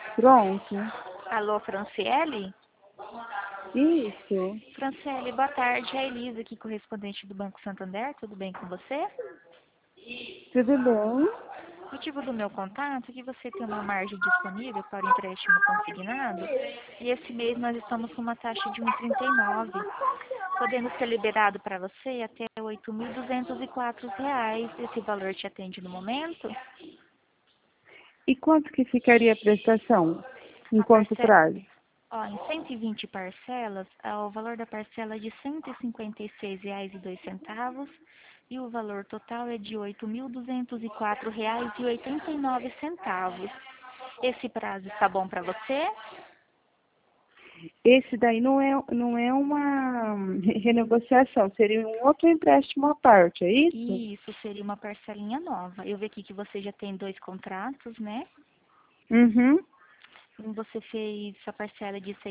Pronto. Alô, Franciele? Isso. Franciele, boa tarde. É a Elisa aqui, correspondente do Banco Santander. Tudo bem com você? Tudo bem? O motivo do meu contato é que você tem uma margem disponível para o empréstimo consignado e esse mês nós estamos com uma taxa de 1,39, podendo ser liberado para você até R$ 8.204. Esse valor te atende no momento? E quanto que ficaria a prestação? Em A quanto parcela, prazo? ó, em 120 parcelas, o valor da parcela é de R$ 156,02 e o valor total é de R$ 8.204,89. Esse prazo está bom para você? Esse daí não é uma renegociação, seria um outro empréstimo à parte, é isso? Isso seria uma parcelinha nova. Eu vi aqui que você já tem 2 contratos, né? Uhum. Você fez a parcela de R$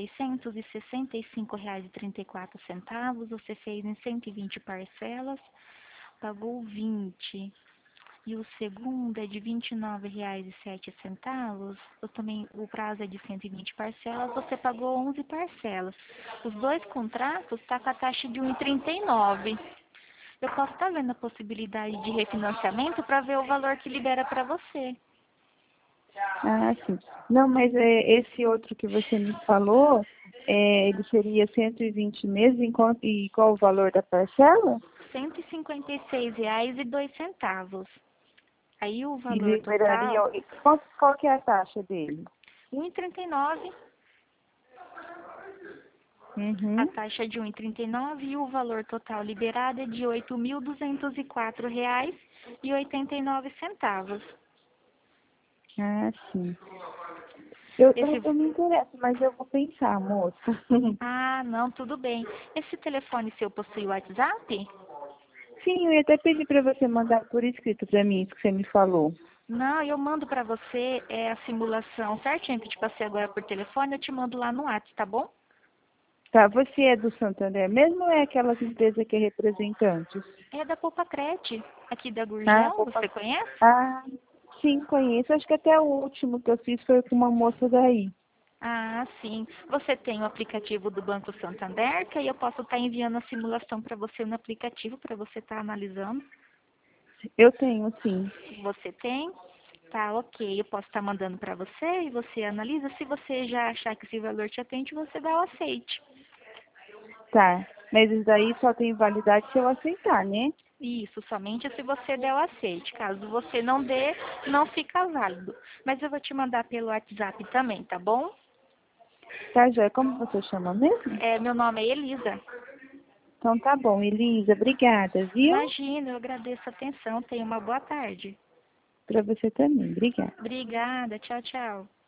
665,34. Você fez em 120 parcelas, pagou 20. E o segundo é de R$ 29,07. O prazo é de 120 parcelas, você pagou 11 parcelas. Os 2 contratos estão com a taxa de 1,39. Eu posso estar vendo a possibilidade de refinanciamento para ver o valor que libera para você. Ah, sim. Não, mas esse outro que você me falou, ele seria 120 meses, e qual o valor da parcela? R$ 156,02. Aí o E valor liberaria. total, Qual que é a taxa dele? 1,39. A Uhum. taxa é de 1,39 e o valor total liberado é de R$ 8.204,89. Ah, sim. Eu, Esse... eu, eu me interesso, mas eu vou pensar, moça. Ah, não, tudo bem. Esse telefone seu possui WhatsApp? Sim, eu ia até pedir para você mandar por escrito para mim isso que você me falou. Não, eu mando para você a simulação certinho que eu te passei agora por telefone, eu te mando lá no WhatsApp, tá bom? Tá, você é do Santander mesmo ou é aquelas empresas que é representante? É da Poupa-Crete, aqui da Ah, Gurgel, opa. você conhece? Ah, sim, conheço. Acho que até o último que eu fiz foi com uma moça daí. Ah, sim. Você tem o aplicativo do Banco Santander, que aí eu posso estar enviando a simulação para você no aplicativo, para você estar analisando. Eu tenho, sim. Você tem? Tá, ok. Eu posso estar mandando para você e você analisa. Se você já achar que esse valor te atende, você dá o aceite. Tá. Mas isso daí só tem validade se eu aceitar, né? Isso, somente se você der o aceite. Caso você não dê, não fica válido. Mas eu vou te mandar pelo WhatsApp também, tá bom? Tá, Joia? Como você chama mesmo? Meu nome é Elisa. Então tá bom, Elisa. Obrigada, viu? Imagina, eu agradeço a atenção. Tenha uma boa tarde. Para você também. Obrigada. Obrigada. Tchau, tchau.